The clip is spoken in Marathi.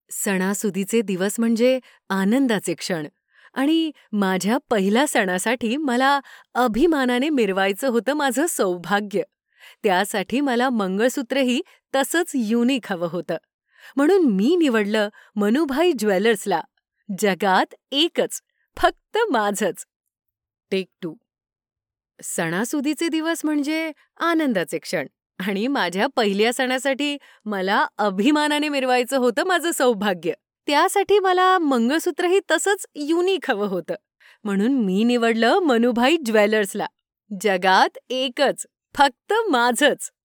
सणासुदीचे दिवस म्हणजे आनंदाचे क्षण आणि माझ्या पहिल्या सणासाठी मला अभिमानाने मिरवायचं होतं माझं सौभाग्य. त्यासाठी मला मंगळसूत्रही तसंच युनिक हवं होतं. म्हणून मी निवडलं मनुभाई ज्वेलर्सला. जगात एकच, फक्त माझंच. टेक 2. सणासुदीचे दिवस म्हणजे आनंदाचे क्षण आणि माझ्या पहिल्या सणासाठी मला अभिमानाने मिरवायचं होतं माझं सौभाग्य. त्यासाठी मला मंगळसूत्रही तसंच युनिक हवं होतं. म्हणून मी निवडलं मनुभाई ज्वेलर्सला. जगात एकच, फक्त माझंच.